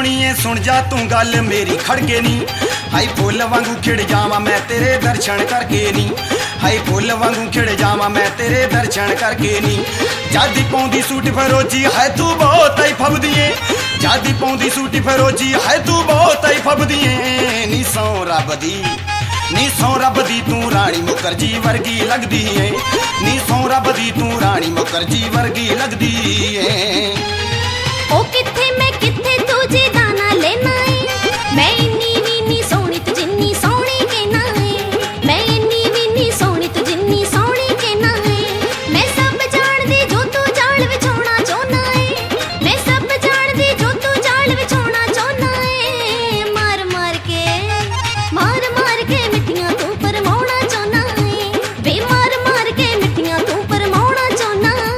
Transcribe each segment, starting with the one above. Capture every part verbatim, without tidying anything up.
सोहणीए सुन जा तू गल मेरी खड़के नी, हाई फुल वांगू खिड़ जावा मैं तेरे दर्शन करके नी, हाई फुल वांगू खिड़ जावा मैं तेरे दर्शन करके नी। जादी पौंदी सूट फरोजी है तू बहुत ही फबदिए, जादी पौंदी सूट फरोजी है तू बहुत ही फबदिए। नी सौ रब दी नी सौ रब दी तू रानी मुखर्जी वर्गी लगदी है, नी सौ रब दी तू रानी मुखर्जी वर्गी लगदी है। ओ किथे मैं किथे तुझे गाना लेना है, मैं इन्नी भी नी सोहनी तू जिन्नी सोहनी कहना है, मैं इन्नी भी नी सोहनी तू जिन्नी सोहनी कहना है। मैं सब जान दी जो तू जाल विछोना चाहना है, मैं सब जान दी जो तू जाल विछोना चाहना है। मार मार के मार मार के मिट्टियां तू परमाउणा चाहना है, वे मार मार के मिट्टियां तू परमाउणा चाहना है।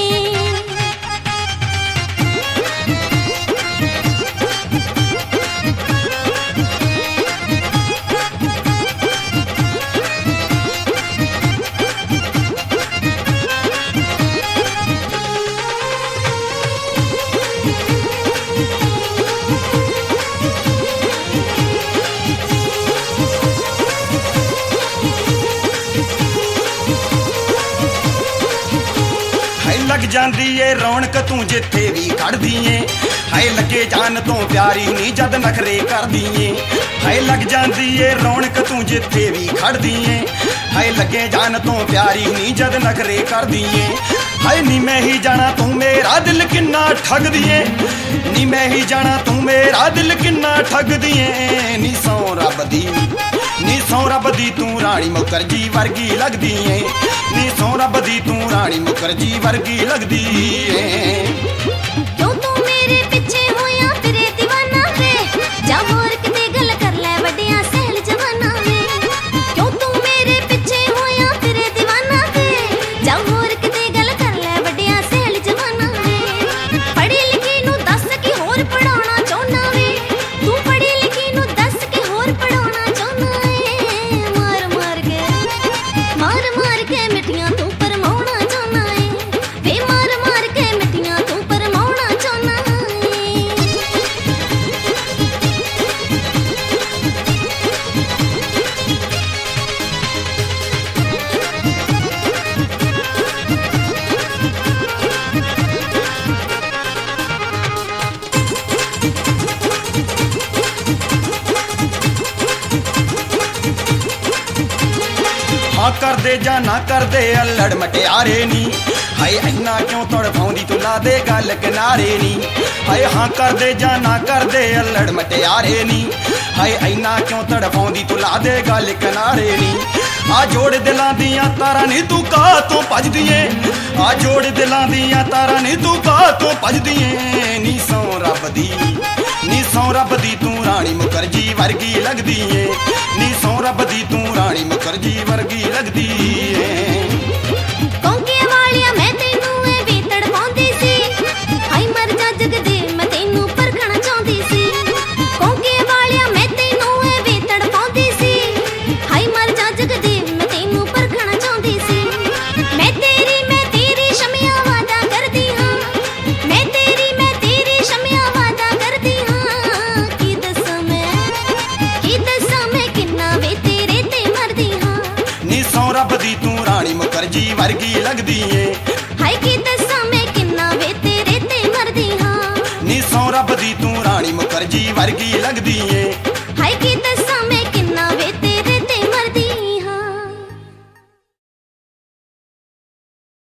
लग जांदी ए रौनक तू जिथे भी खड़दी ए, हाय लगे जान तो प्यारी नी जद नखरे करदी ए, हाय लग जांदी ए रौनक तू जिथे भी खड़दी ए, हाय लगे जान तो प्यारी नी जद नखरे करदी ए। हाय नी मैं ही जाना तू मेरा दिल किन्ना ठगदी ए, नी मैं ही जाना तू मेरा दिल किन्ना ठगदी ए। नी सौ रब दी नी सौ रब दी तू रानी मुखर्जी वर्गी लगदी ए, नी सौ रब दी तू रानी मुखर्जी वर्गी लगदी ए। क्यों तू मेरे पिछे होया फिरे दीवाना वे, जा मोर किते गल कर ले वड्डियां सहल जवाना वे। क्यों तू मेरे पिछे होया फिरे दीवाना वे, जा मोर किते गल कर ले वड्डियां सहल जवाना वे। पढ़ी लिखी नू दस की होर पढ़ाउणा चाहना वे, तू पढ़ी लिखी नू दस की होर पढ़ाउणा चाहना है। मार मार के मार मार के मिट्टियां तू परमाउणा चाहना है, वे मार मार के मिट्टियां तू परमाउणा चाहना है। हाँ कर दे जा ना कर दे अल्लड़ मटियारे नी, हाय इन्ना क्यों तड़फाउंदी तू ला दे गल किनारे नी। हाय हाँ कर दे जा ना कर दे अल्लड़ मटियारे नी, हाय इन्ना क्यों तड़फाउंदी तू ला दे गल किनारे नी। आ जोड़ दिलां दियां तारां नी तू काह तों भजदी ऐ, आ जोड़ दिलां दियां तारां नी तू काह तों भजदी ऐ। नी सौ रब दी नी सौ रब दी तू रानी मुखर्जी वर्गी लगदी ऐ, नी सौ रब दी तू रानी मुखर्जी वर्गी लगदी ऐ। कोंके वालिया मैं तैनू ए वी तड़पाउंदी सी, हाय मर जा जगदेव मैं तैनू परखना चाहुंदी सी। कोंके वालिया मैं तैनू ए वी तड़पाउंदी सी, हाय मर जा जगदेव मैं तैनू परखना चाहुंदी सी। मैं तेरी मैं तेरी शमिया वादा करदी हां, मैं तेरी मैं तेरी शमिया वादा करदी हां। की दसां मैं की दसां मैं किन्ना वे तेरे ते मरदी हां। नी सौ रब दी तू रानी मुखर्जी वर्गी लगदी ऐ, हाय की दसां मैं किन्ना वे तेरे ते मरदी हां। नी सौ रब दी तू रानी मुखर्जी वर्गी लगदी ऐ।